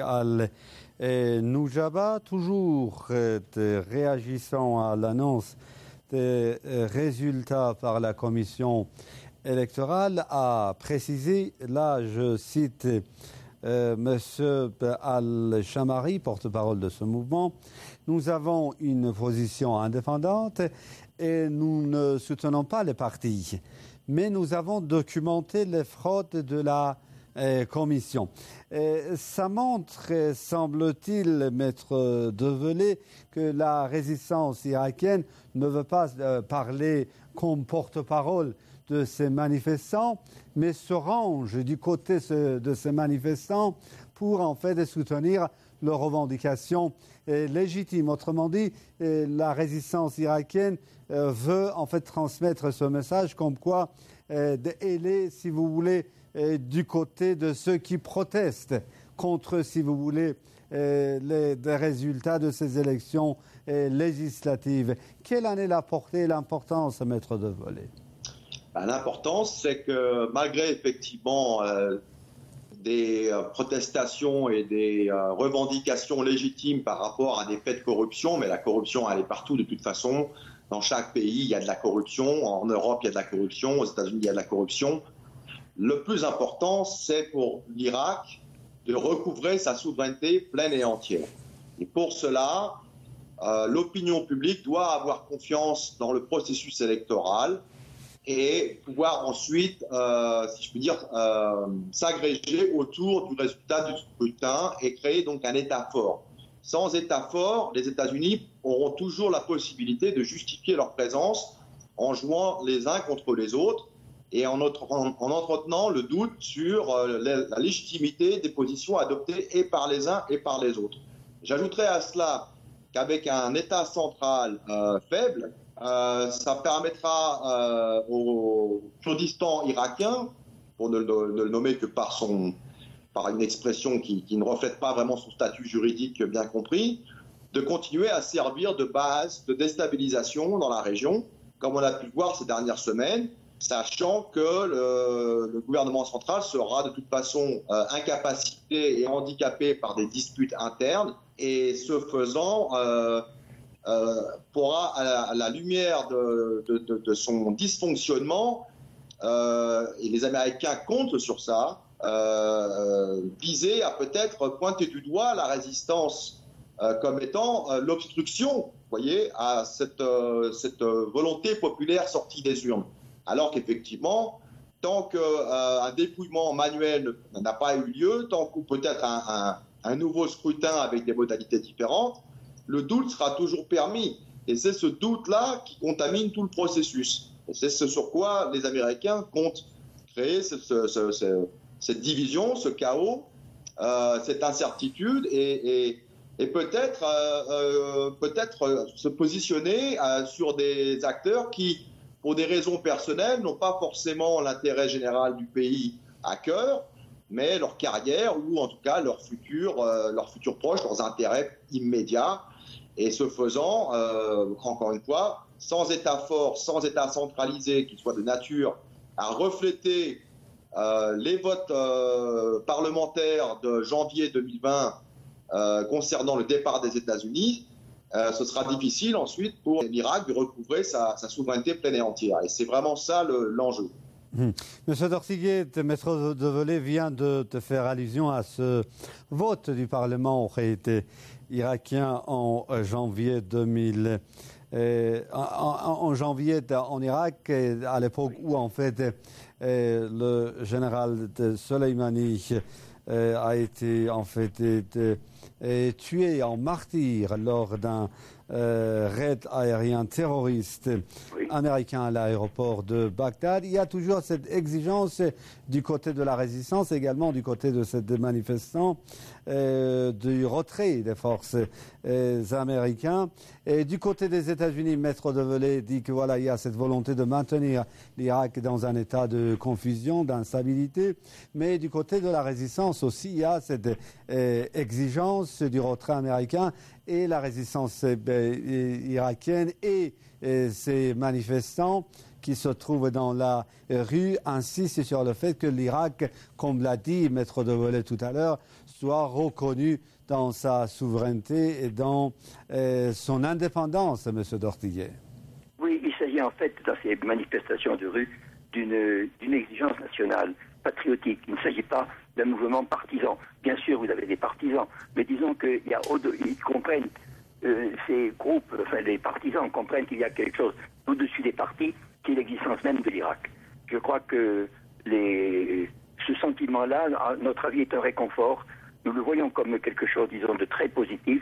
Al-Nujaba, toujours de, réagissant à l'annonce des résultats par la commission électorale, a précisé, là je cite euh, M. Al-Shamari, porte-parole de ce mouvement, nous avons une position indépendante et nous ne soutenons pas les partis, mais nous avons documenté les fraudes de la euh, commission. Et ça montre, semble-t-il, maître Develay, que la résistance irakienne ne veut pas euh, parler comme porte-parole de ces manifestants, mais se range du côté de ces manifestants pour en fait soutenir leurs revendications euh, légitimes. Autrement dit, euh, la résistance irakienne euh, veut en fait transmettre ce message comme quoi euh, elle est, si vous voulez, euh, du côté de ceux qui protestent contre, si vous voulez, euh, les, les résultats de ces élections euh, législatives. Quelle en est la portée et l'importance, maître Develay? Ben, l'importance, c'est que malgré effectivement euh, des euh, protestations et des euh, revendications légitimes par rapport à des faits de corruption, mais la corruption, elle est partout de toute façon. Dans chaque pays, il y a de la corruption. En Europe, il y a de la corruption. Aux États-Unis, il y a de la corruption. Le plus important, c'est pour l'Irak de recouvrer sa souveraineté pleine et entière. Et pour cela, euh, l'opinion publique doit avoir confiance dans le processus électoral et pouvoir ensuite, euh, si je puis dire, euh, s'agréger autour du résultat du scrutin et créer donc un État fort. Sans État fort, les États-Unis auront toujours la possibilité de justifier leur présence en jouant les uns contre les autres et en, autre, en, en entretenant le doute sur euh, la, la légitimité des positions adoptées et par les uns et par les autres. J'ajouterai à cela qu'avec un État central euh, faible, Euh, ça permettra euh, au Kurdistan irakien, pour ne, ne, ne le nommer que par, son, par une expression qui, qui ne reflète pas vraiment son statut juridique bien compris, de continuer à servir de base de déstabilisation dans la région, comme on a pu le voir ces dernières semaines, sachant que le, le gouvernement central sera de toute façon euh, incapacité et handicapé par des disputes internes, et ce faisant... Euh, Euh, pourra, à la, à la lumière de, de, de, de son dysfonctionnement, euh, et les Américains comptent sur ça, euh, viser à peut-être pointer du doigt la résistance euh, comme étant euh, l'obstruction, vous voyez, à cette, euh, cette volonté populaire sortie des urnes. Alors qu'effectivement, tant qu'un euh, dépouillement manuel n'a pas eu lieu, tant que peut-être un, un, un nouveau scrutin avec des modalités différentes, le doute sera toujours permis. Et c'est ce doute-là qui contamine tout le processus. Et c'est ce sur quoi les Américains comptent créer ce, ce, ce, ce, cette division, ce chaos, euh, cette incertitude, et, et, et peut-être, euh, euh, peut-être se positionner euh, sur des acteurs qui, pour des raisons personnelles, n'ont pas forcément l'intérêt général du pays à cœur, mais leur carrière ou en tout cas leur futur, euh, leur futur proche, leurs intérêts immédiats. Et ce faisant, euh, encore une fois, sans État fort, sans État centralisé qui soit de nature à refléter euh, les votes euh, parlementaires de janvier deux mille vingt euh, concernant le départ des États-Unis, euh, ce sera difficile ensuite pour l'Irak de recouvrer sa, sa souveraineté pleine et entière. Et c'est vraiment ça le, l'enjeu. Mmh. Monsieur Dortiguet, maître Develay vient de, de faire allusion à ce vote du Parlement aurait été irakien en janvier deux mille, euh, en, en janvier en Irak, à l'époque où en fait euh, le général de Soleimani euh, a été en fait été, euh, tué en martyr lors d'un Euh, raid aérien terroriste oui. américain à l'aéroport de Bagdad. Il y a toujours cette exigence du côté de la résistance, également du côté de ces manifestants, euh, du retrait des forces euh, américaines. Et du côté des États-Unis, maître Develay dit que voilà, il y a cette volonté de maintenir l'Irak dans un état de confusion, d'instabilité. Mais du côté de la résistance aussi, il y a cette euh, exigence du retrait américain. Et la résistance euh, irakienne et euh, ces manifestants qui se trouvent dans la rue insistent sur le fait que l'Irak, comme l'a dit maître Develay tout à l'heure, soit reconnu dans sa souveraineté et dans euh, son indépendance, monsieur Dortiguet. Oui, il s'agit en fait, dans ces manifestations de rue, d'une, d'une exigence nationale, patriotique. Il ne s'agit pas d'un mouvement partisan. Bien sûr, vous avez des partisans, mais disons qu'ils comprennent, euh, ces groupes, enfin les partisans comprennent qu'il y a quelque chose au-dessus des partis, qui est l'existence même de l'Irak. Je crois que les ce sentiment-là, à notre avis, est un réconfort. Nous le voyons comme quelque chose, disons, de très positif,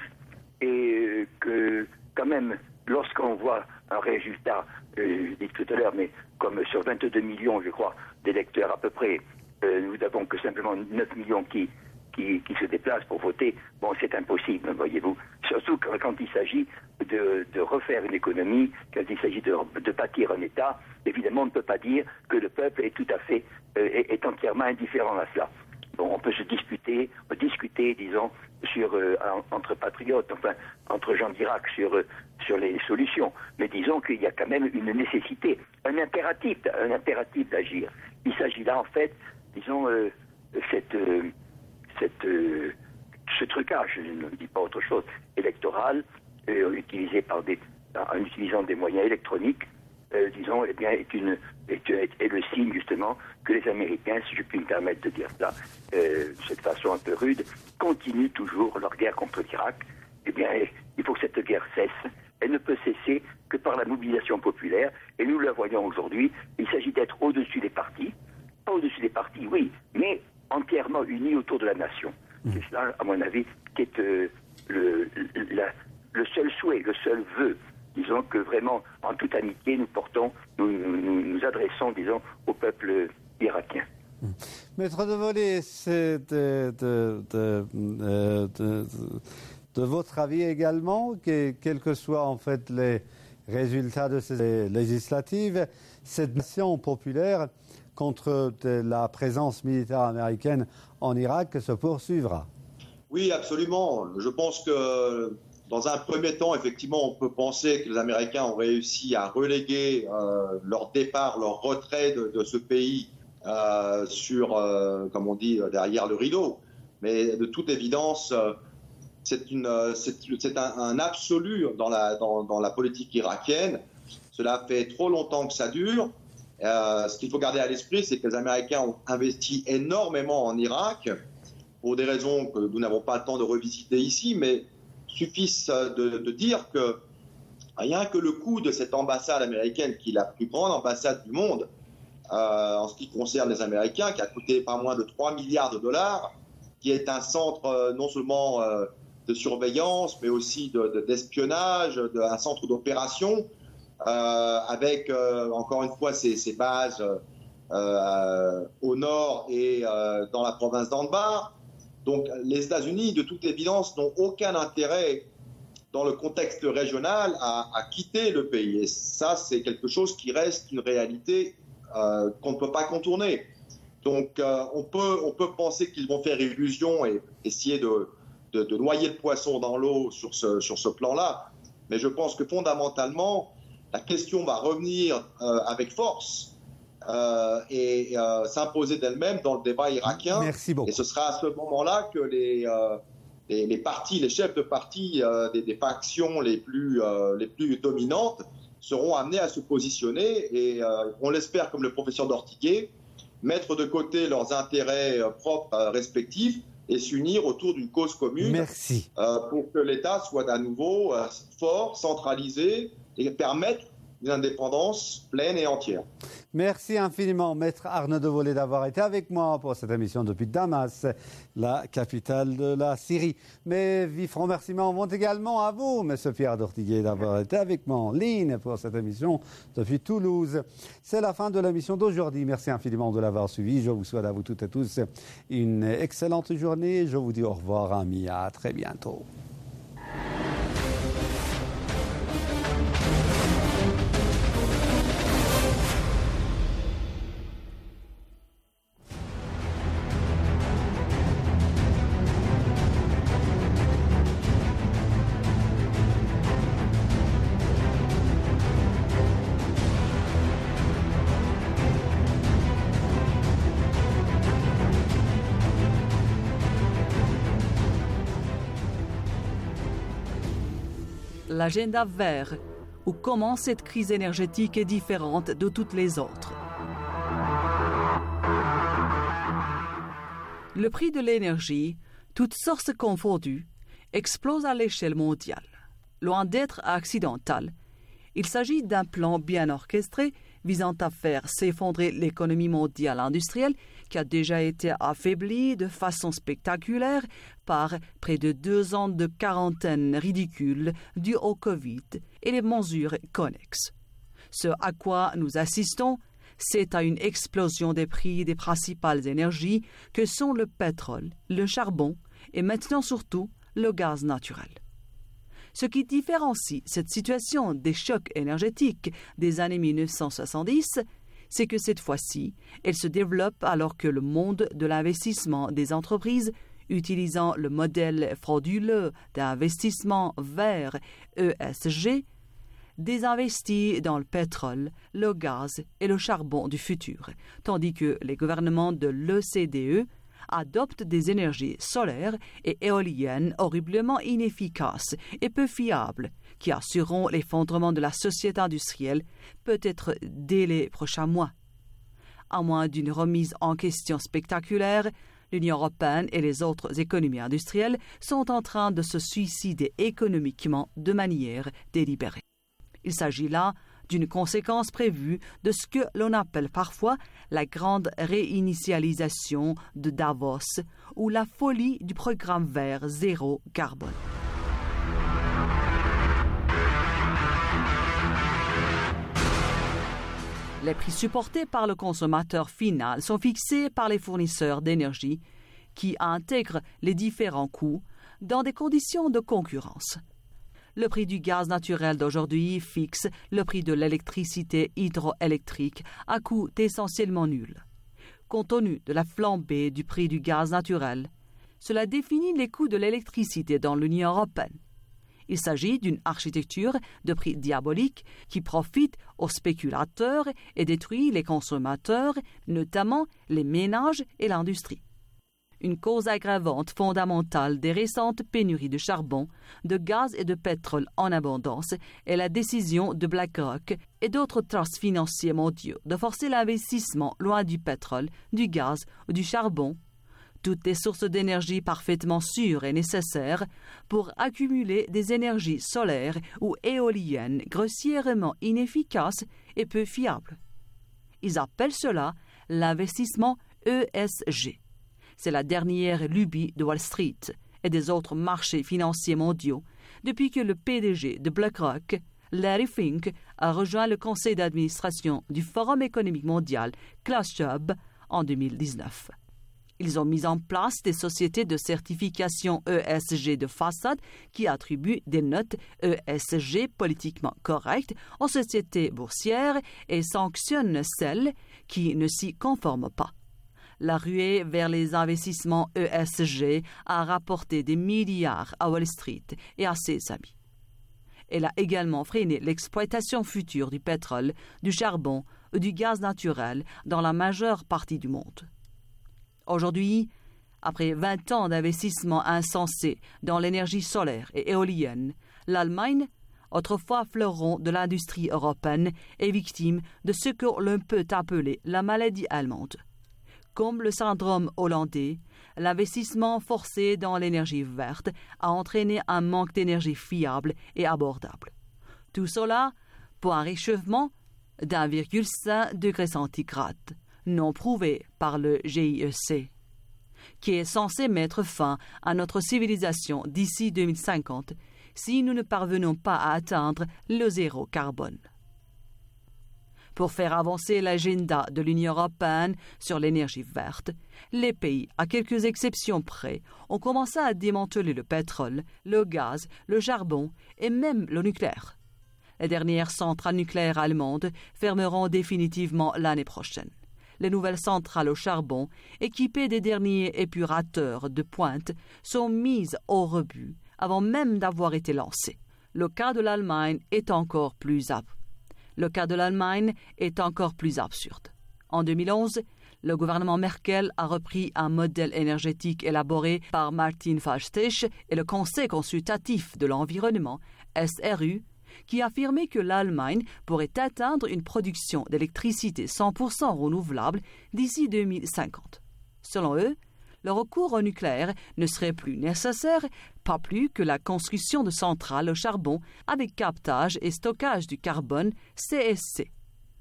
et que, quand même, lorsqu'on voit un résultat, euh, je dis tout à l'heure, mais comme sur vingt-deux millions, je crois, d'électeurs à peu près, euh, nous n'avons que simplement neuf millions qui, qui, qui se déplacent pour voter, bon, c'est impossible, voyez-vous. Surtout quand, quand il s'agit de, de refaire une économie, quand il s'agit de, de bâtir un État, évidemment, on ne peut pas dire que le peuple est tout à fait, euh, est, est entièrement indifférent à cela. Bon, on peut se disputer, discuter, disons, sur euh, entre patriotes, enfin entre gens d'Irak sur euh, sur les solutions. Mais disons qu'il y a quand même une nécessité, un impératif, un impératif d'agir. Il s'agit là, en fait, disons, euh, cette euh, cette euh, ce trucage, je ne dis pas autre chose, électoral, euh, utilisé par des en utilisant des moyens électroniques. Euh, disons, eh bien, est, une, est, est, est le signe, justement, que les Américains, si je puis me permettre de dire ça, euh, de cette façon un peu rude, continuent toujours leur guerre contre l'Irak. Eh bien, il faut que cette guerre cesse. Elle ne peut cesser que par la mobilisation populaire. Et nous la voyons aujourd'hui. Il s'agit d'être au-dessus des partis. Pas au-dessus des partis, oui, mais entièrement unis autour de la nation. Mmh. C'est cela, à mon avis, qui est euh, le, la, le seul souhait, le seul vœu. Disons que vraiment, en toute amitié, nous portons, nous nous, nous adressons, disons, au peuple irakien. Maître de Volée, c'est de, de, de, de, de, de votre avis également, que quels que soient en fait les résultats de ces législatives, cette nation populaire contre la présence militaire américaine en Irak se poursuivra? Oui, absolument. Je pense que dans un premier temps, effectivement, on peut penser que les Américains ont réussi à reléguer euh, leur départ, leur retrait de, de ce pays euh, sur, euh, comme on dit, derrière le rideau. Mais de toute évidence, euh, c'est, une, c'est, c'est un, un absolu dans la, dans, dans la politique irakienne. Cela fait trop longtemps que ça dure. Euh, ce qu'il faut garder à l'esprit, c'est que les Américains ont investi énormément en Irak, pour des raisons que nous n'avons pas le temps de revisiter ici, mais suffit de, de dire que rien que le coût de cette ambassade américaine, qui est la plus grande ambassade du monde, euh, en ce qui concerne les Américains, qui a coûté pas moins de trois milliards de dollars, qui est un centre euh, non seulement euh, de surveillance, mais aussi de, de, d'espionnage, de, un centre d'opération, euh, avec, euh, encore une fois, ses, ses bases euh, au nord et euh, dans la province d'Anbar. Donc les États-Unis, de toute évidence, n'ont aucun intérêt dans le contexte régional à, à quitter le pays. Et ça, c'est quelque chose qui reste une réalité euh, qu'on ne peut pas contourner. Donc euh, on peut, on peut penser qu'ils vont faire illusion et essayer de, de, de noyer le poisson dans l'eau sur ce, sur ce plan-là. Mais je pense que fondamentalement, la question va revenir euh, avec force. Euh, et euh, s'imposer d'elle-même dans le débat irakien. Merci beaucoup. Et ce sera à ce moment-là que les, euh, les, les partis, les chefs de parti euh, des, des factions les plus, euh, les plus dominantes seront amenés à se positionner et, euh, on l'espère, comme le professeur Dortiguet, mettre de côté leurs intérêts euh, propres euh, respectifs et s'unir autour d'une cause commune. Merci. Euh, pour que l'État soit à nouveau euh, fort, centralisé et permettre une indépendance pleine et entière. Merci infiniment, Maître Arnaud de Volée, d'avoir été avec moi pour cette émission depuis Damas, la capitale de la Syrie. Mes vifs remerciements vont également à vous, M. Pierre Dortiguet, d'avoir été avec moi en ligne pour cette émission depuis Toulouse. C'est la fin de l'émission d'aujourd'hui. Merci infiniment de l'avoir suivi. Je vous souhaite à vous toutes et tous une excellente journée. Je vous dis au revoir, amis. À très bientôt. L'agenda vert, ou comment cette crise énergétique est différente de toutes les autres. Le prix de l'énergie, toutes sources confondues, explose à l'échelle mondiale. Loin d'être accidental, il s'agit d'un plan bien orchestré visant à faire s'effondrer l'économie mondiale industrielle qui a déjà été affaibli de façon spectaculaire par près de deux ans de quarantaine ridicule due au Covid et les mesures connexes. Ce à quoi nous assistons, c'est à une explosion des prix des principales énergies que sont le pétrole, le charbon et maintenant surtout le gaz naturel. Ce qui différencie cette situation des chocs énergétiques des années mille neuf cent soixante-dix, c'est que cette fois-ci, elle se développe alors que le monde de l'investissement des entreprises utilisant le modèle frauduleux d'investissement vert E S G désinvestit dans le pétrole, le gaz et le charbon du futur, tandis que les gouvernements de l'O C D E adoptent des énergies solaires et éoliennes horriblement inefficaces et peu fiables qui assureront l'effondrement de la société industrielle peut-être dès les prochains mois. À moins d'une remise en question spectaculaire, l'Union européenne et les autres économies industrielles sont en train de se suicider économiquement de manière délibérée. Il s'agit là d'une conséquence prévue de ce que l'on appelle parfois la grande réinitialisation de Davos ou la folie du programme vert zéro carbone. Les prix supportés par le consommateur final sont fixés par les fournisseurs d'énergie qui intègrent les différents coûts dans des conditions de concurrence. Le prix du gaz naturel d'aujourd'hui fixe le prix de l'électricité hydroélectrique à coût essentiellement nul. Compte tenu de la flambée du prix du gaz naturel, cela définit les coûts de l'électricité dans l'Union européenne. Il s'agit d'une architecture de prix diabolique qui profite aux spéculateurs et détruit les consommateurs, notamment les ménages et l'industrie. Une cause aggravante fondamentale des récentes pénuries de charbon, de gaz et de pétrole en abondance est la décision de BlackRock et d'autres trusts financiers mondiaux de forcer l'investissement loin du pétrole, du gaz ou du charbon, toutes les sources d'énergie parfaitement sûres et nécessaires pour accumuler des énergies solaires ou éoliennes grossièrement inefficaces et peu fiables. Ils appellent cela l'investissement E S G. C'est la dernière lubie de Wall Street et des autres marchés financiers mondiaux depuis que le P D G de BlackRock, Larry Fink, a rejoint le conseil d'administration du Forum économique mondial Klaus Schwab en deux mille dix-neuf. Ils ont mis en place des sociétés de certification E S G de façade qui attribuent des notes E S G politiquement correctes aux sociétés boursières et sanctionnent celles qui ne s'y conforment pas. La ruée vers les investissements E S G a rapporté des milliards à Wall Street et à ses amis. Elle a également freiné l'exploitation future du pétrole, du charbon ou du gaz naturel dans la majeure partie du monde. Aujourd'hui, après vingt ans d'investissement insensé dans l'énergie solaire et éolienne, l'Allemagne, autrefois fleuron de l'industrie européenne, est victime de ce que l'on peut appeler la maladie allemande. Comme le syndrome hollandais, l'investissement forcé dans l'énergie verte a entraîné un manque d'énergie fiable et abordable. Tout cela pour un réchauffement d'un virgule cinq degré centigrade, non prouvé par le G I E C, qui est censé mettre fin à notre civilisation d'ici deux mille cinquante si nous ne parvenons pas à atteindre le zéro carbone. Pour faire avancer l'agenda de l'Union européenne sur l'énergie verte, les pays, à quelques exceptions près, ont commencé à démanteler le pétrole, le gaz, le charbon et même le nucléaire. Les dernières centrales nucléaires allemandes fermeront définitivement l'année prochaine. Les nouvelles centrales au charbon, équipées des derniers épurateurs de pointe, sont mises au rebut avant même d'avoir été lancées. Le cas de l'Allemagne est encore plus ab- Le cas de l'Allemagne est encore plus absurde. En deux mille onze, le gouvernement Merkel a repris un modèle énergétique élaboré par Martin Fallstich et le Conseil consultatif de l'environnement, S R U, qui affirmait que l'Allemagne pourrait atteindre une production d'électricité cent pour cent renouvelable d'ici deux mille cinquante. Selon eux, le recours au nucléaire ne serait plus nécessaire, pas plus que la construction de centrales au charbon avec captage et stockage du carbone C S C.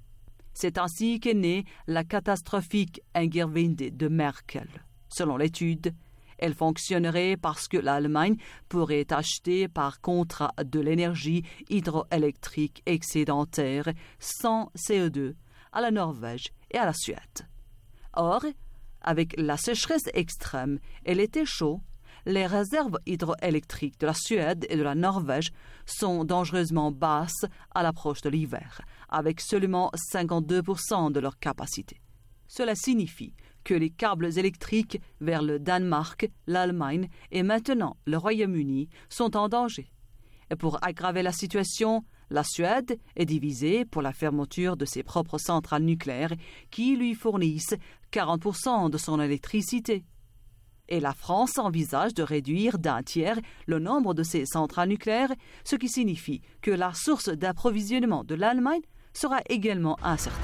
C'est ainsi qu'est née la catastrophique Energiewende de Merkel. Selon l'étude, elle fonctionnerait parce que l'Allemagne pourrait acheter par contrat de l'énergie hydroélectrique excédentaire sans C O deux à la Norvège et à la Suède. Or, avec la sécheresse extrême et l'été chaud, les réserves hydroélectriques de la Suède et de la Norvège sont dangereusement basses à l'approche de l'hiver, avec seulement cinquante-deux pour cent de leur capacité. Cela signifie que les câbles électriques vers le Danemark, l'Allemagne et maintenant le Royaume-Uni sont en danger. Et pour aggraver la situation, la Suède est divisée pour la fermeture de ses propres centrales nucléaires qui lui fournissent quarante pour cent de son électricité. Et la France envisage de réduire d'un tiers le nombre de ses centrales nucléaires, ce qui signifie que la source d'approvisionnement de l'Allemagne sera également incertaine.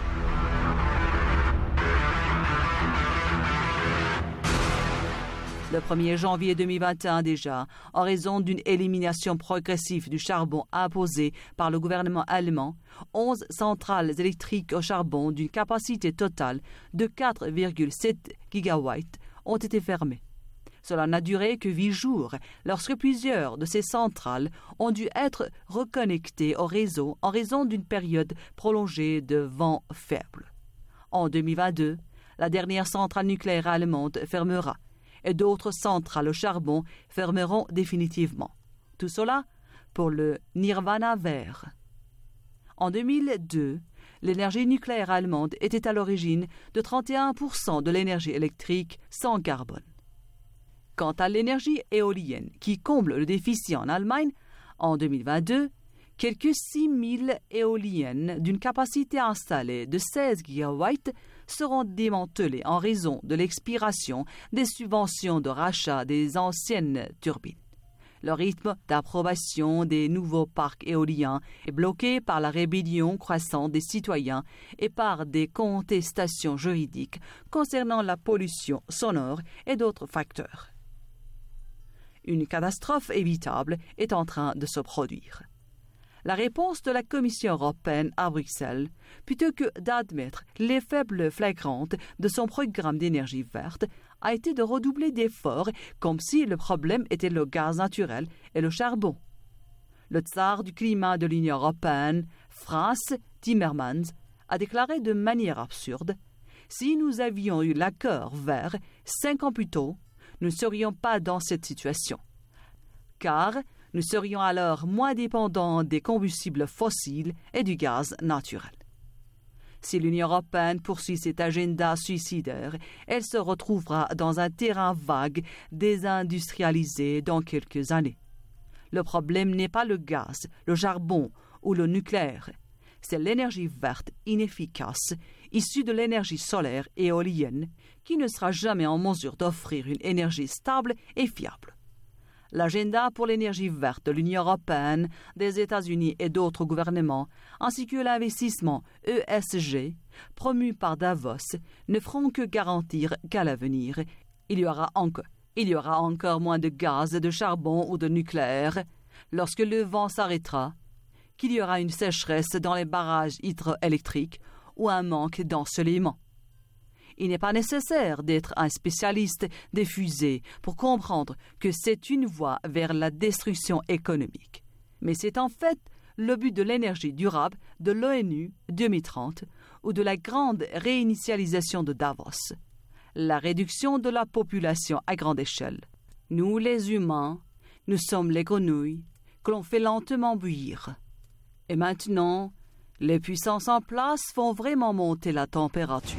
Le premier janvier deux mille vingt et un déjà, en raison d'une élimination progressive du charbon imposée par le gouvernement allemand, onze centrales électriques au charbon d'une capacité totale de quatre virgule sept gigawatts ont été fermées. Cela n'a duré que huit jours, lorsque plusieurs de ces centrales ont dû être reconnectées au réseau en raison d'une période prolongée de vent faible. En deux mille vingt-deux, la dernière centrale nucléaire allemande fermera et d'autres centrales au charbon fermeront définitivement. Tout cela pour le Nirvana vert. En deux mille deux, l'énergie nucléaire allemande était à l'origine de trente et un pour cent de l'énergie électrique sans carbone. Quant à l'énergie éolienne qui comble le déficit en Allemagne, en deux mille vingt-deux, quelques six mille éoliennes d'une capacité installée de seize gigawatts seront démantelées en raison de l'expiration des subventions de rachat des anciennes turbines. Le rythme d'approbation des nouveaux parcs éoliens est bloqué par la rébellion croissante des citoyens et par des contestations juridiques concernant la pollution sonore et d'autres facteurs. Une catastrophe évitable est en train de se produire. La réponse de la Commission européenne à Bruxelles, plutôt que d'admettre les faibles flagrantes de son programme d'énergie verte, a été de redoubler d'efforts comme si le problème était le gaz naturel et le charbon. Le tsar du climat de l'Union européenne, Frans Timmermans, a déclaré de manière absurde « Si nous avions eu l'accord vert cinq ans plus tôt, nous ne serions pas dans cette situation. Car nous serions alors moins dépendants des combustibles fossiles et du gaz naturel. » Si l'Union européenne poursuit cet agenda suicidaire, elle se retrouvera dans un terrain vague désindustrialisé dans quelques années. Le problème n'est pas le gaz, le charbon ou le nucléaire. C'est l'énergie verte inefficace, issue de l'énergie solaire et éolienne, qui ne sera jamais en mesure d'offrir une énergie stable et fiable. L'agenda pour l'énergie verte de l'Union européenne, des États-Unis et d'autres gouvernements, ainsi que l'investissement E S G, promu par Davos, ne feront que garantir qu'à l'avenir, il y aura encore, il y aura encore moins de gaz, de charbon ou de nucléaire, lorsque le vent s'arrêtera, qu'il y aura une sécheresse dans les barrages hydroélectriques ou un manque d'ensoleillement. Il n'est pas nécessaire d'être un spécialiste des fusées pour comprendre que c'est une voie vers la destruction économique. Mais c'est en fait le but de l'énergie durable de l'ONU deux mille trente ou de la grande réinitialisation de Davos. La réduction de la population à grande échelle. Nous, les humains, nous sommes les grenouilles que l'on fait lentement bouillir. Et maintenant, les puissances en place font vraiment monter la température.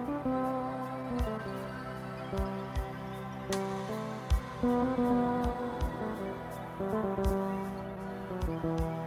Thank you.